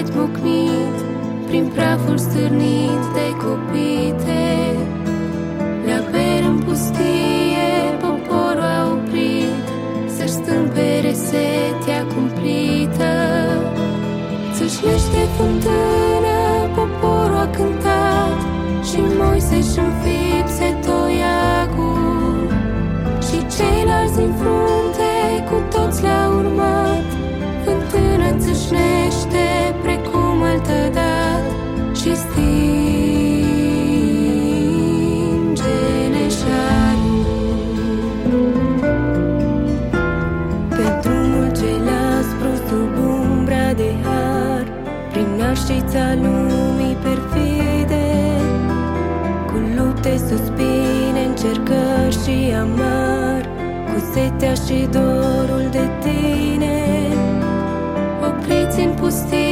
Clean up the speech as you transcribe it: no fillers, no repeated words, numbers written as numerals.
suflet mocnit, prin praful stârnit de copite. La ber în pustie poporul a oprit să-și stâmpere setea cumplită. Țâșnește fântână, poporul a cântat, și Moise-și înfipse toiagul. Și ceilalți din frunte cu toți le-au urmat. Fântână țâșnește precum altădat și stinge leșarul. Pe drumul cel aspru sub umbra de har, prin nașteța lumii perfide, cu lupte, suspine, încercări și amar, cu setea și dorul de tine. Opriți în pustie